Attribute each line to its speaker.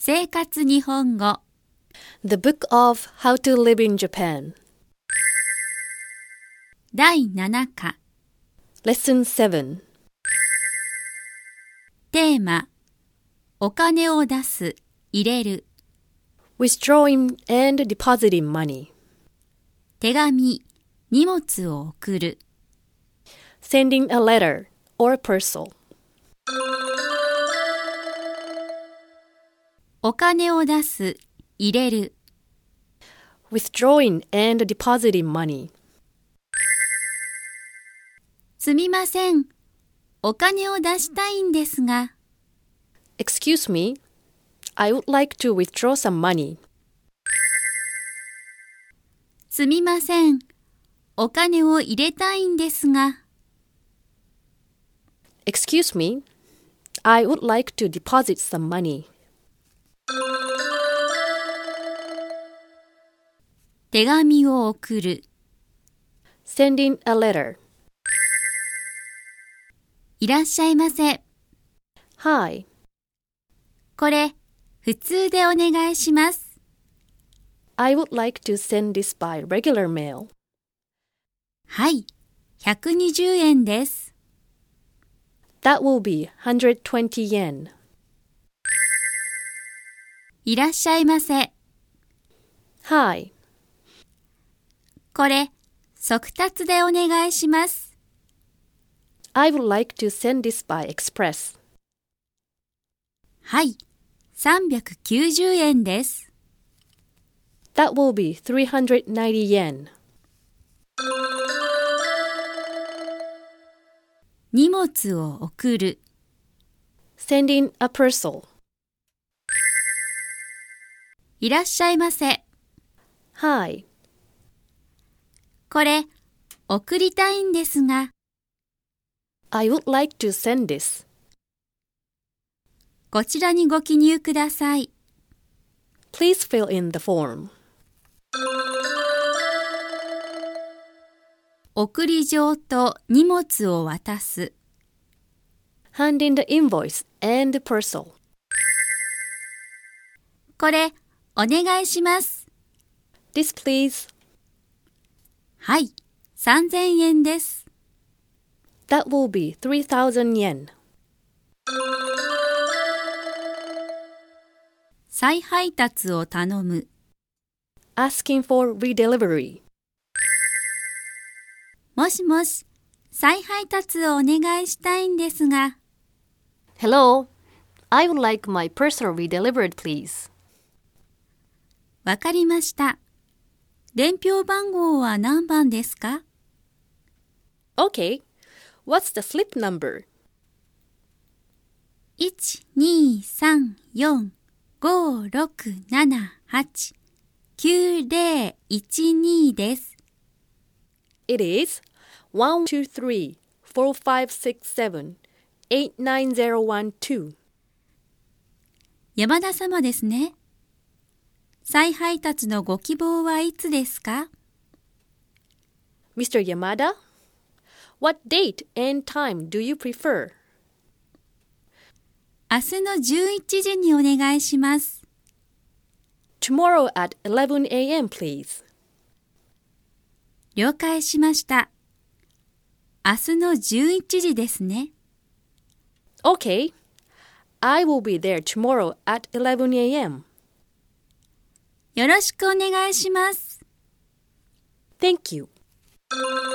Speaker 1: 生活日本語
Speaker 2: The Book of How to Live in Japan.
Speaker 1: 第7課
Speaker 2: Lesson 7.
Speaker 1: テーマお金を出す、入れる
Speaker 2: Withdrawing and depositing money.
Speaker 1: 手紙、荷物を送る
Speaker 2: Sending a letter or parcel.
Speaker 1: お金を出す、入れる
Speaker 2: Withdrawing and depositing money.
Speaker 1: すみません。お金を出したいんですが
Speaker 2: Excuse me, I would like to withdraw some money.
Speaker 1: すみません。お金を入れたいんですが
Speaker 2: Excuse me, I would like to deposit some money.
Speaker 1: 手紙を送る
Speaker 2: Sending a letter.
Speaker 1: いらっしゃいませ。
Speaker 2: Hi,
Speaker 1: これ、普通でお願いします。
Speaker 2: I would like to send this by regular mail.
Speaker 1: はい、120円です。
Speaker 2: That will be 120 yen.
Speaker 1: いらっしゃいませ。
Speaker 2: Hi,
Speaker 1: これ、速達でお願いします。
Speaker 2: I would like to send this by express.
Speaker 1: はい、390円です。
Speaker 2: That will be 390 yen.
Speaker 1: 荷物を送る
Speaker 2: Sending a parcel.
Speaker 1: いらっしゃいませ。
Speaker 2: Hi,
Speaker 1: これ、送りたいんですが
Speaker 2: I would like to send this.
Speaker 1: こちらにご記入ください。
Speaker 2: Please fill in the form.
Speaker 1: 送り状と荷物を渡す
Speaker 2: Hand in the invoice and the parcel.
Speaker 1: これ、お願いします。
Speaker 2: This please.
Speaker 1: はい、3000円です。
Speaker 2: That will be 3,000 yen.
Speaker 1: 再配達を頼む
Speaker 2: Asking for redelivery.
Speaker 1: もしもし、再配達をお願いしたいんですが
Speaker 2: Hello, I would like my parcel redelivered, please.
Speaker 1: わかりました。伝票番号は何番ですか
Speaker 2: Okay, what's the slip number?
Speaker 1: 1,2,3,4,5,6,7,8,9,012 です。
Speaker 2: It is 1,2,3,4,5,6,7,8,9,012.
Speaker 1: 山田様ですね。再配達のご希望はいつですか
Speaker 2: Mr. Yamada, what date and time do you prefer?
Speaker 1: 明日の11時にお願いします。
Speaker 2: Tomorrow at 11 a.m., please.
Speaker 1: 了解しました。明日の11時ですね。
Speaker 2: Okay, I will be there tomorrow at 11 a.m.
Speaker 1: よろしくお願いします。
Speaker 2: Thank you.